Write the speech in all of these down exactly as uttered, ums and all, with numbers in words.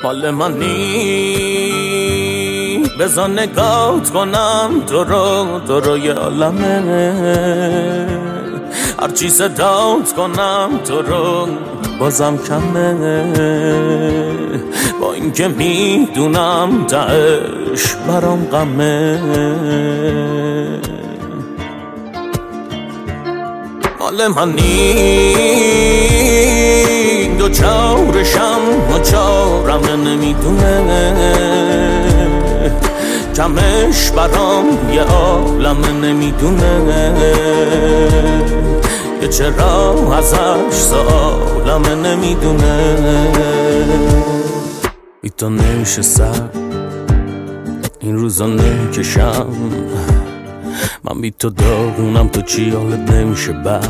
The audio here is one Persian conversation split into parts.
مال منی بذار نگات کنم تو رو تو روی عالمه هرچی صدات کنم تو رو بازم کمه با اینکه میدونم تهش برام غمه مال منی دو چارشم و چارم نمیدونه کمش برام یه عالم نمیدونه که چرا ازش سالم نمیدونه ای تو نشستم این روزا نکشم من بی تو داغونم تو چی حالت نمیشه بعد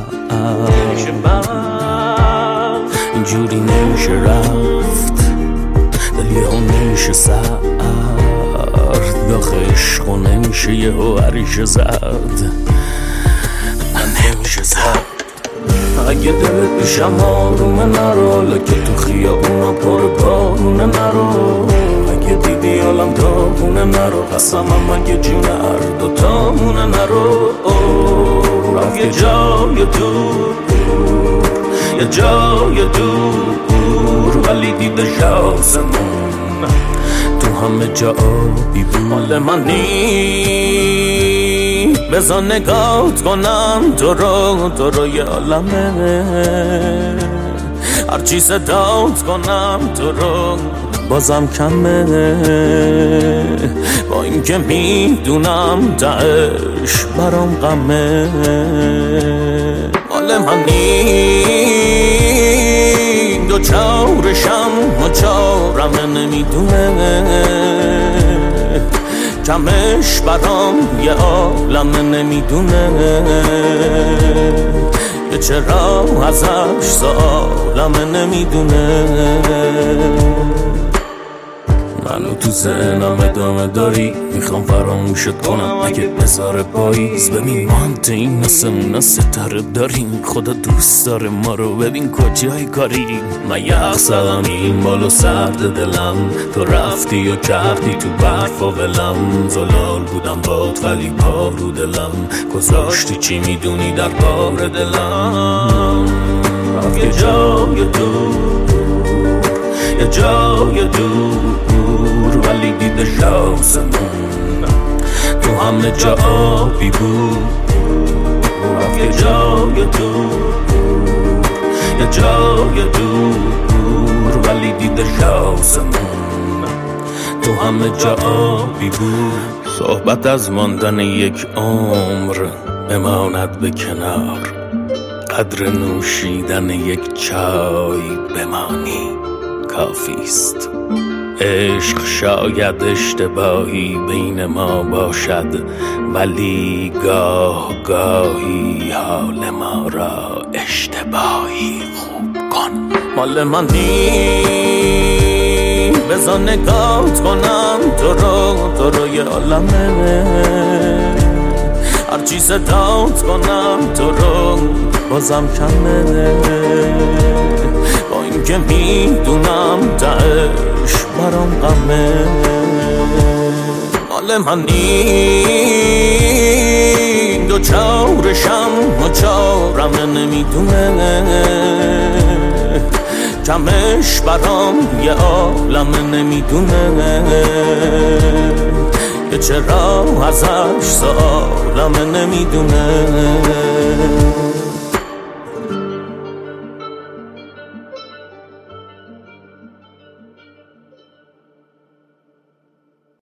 اینجوری نمیشه رفت دل یهو نمیشه سرد داخل عشقو نمیشه یهو عریشه زد من نمیشه زد اگه دلت پیشم آرومه نرو لکه تو خیابونا پر بارونه نرو اگه دیدی حالم داغونه نرو قسمم اگه جون هر دوتامونه نرو رفت یه جای دور یه جای دور ولی دیدش آسمون تو همه جا آبی بود مال منی بذار نگات کنم تو رو تو روی عالمه هرچی صدات کنم تو رو بازم کمه با اینکه میدونم تهش برام غمه مال منی دو چارشم و چارم نمیدونه کمش برام یه عالم نمیدونه که چرا ازش سالم نمیدونه منو تو ذهنم ادامه داری میخوام فراموشت کنم اگه بذاره پاییز ببین ما هم این نسمون ستاره داریم خدا دوست داره ما رو ببین کجای کاری من یخ زدم این بالا سرد دلم تو رفتی و کردی تو برف و ولم زلال بودم باد ولی پا رو دلم گذاشتی چی میدونی در بار دلم رفت یه جای دور یه جای دور ولی دیدش آسمون تو همه جا آبی بود رفت یه جای دور یه جای دور ولی دیدش آسمون تو همه جا آبی بود صحبت از ماندن یک عمر بماند به کنار قدر نوشیدن یک چای بمانی کافیست عشق شاید اشتباهی بین ما باشد ولی گاه گاهی حال ما را اشتباهی خوب کن مال منی بذار نگات کنم تو رو تو روی عالمه هرچی صدات کنم تو رو بازم کمه با اینکه میدونم تهش برام غمه مال منی دو چارشم و چارم نمیدونه کمش برام یه عالم نمیدونه که چرا ازش سالم نمیدونه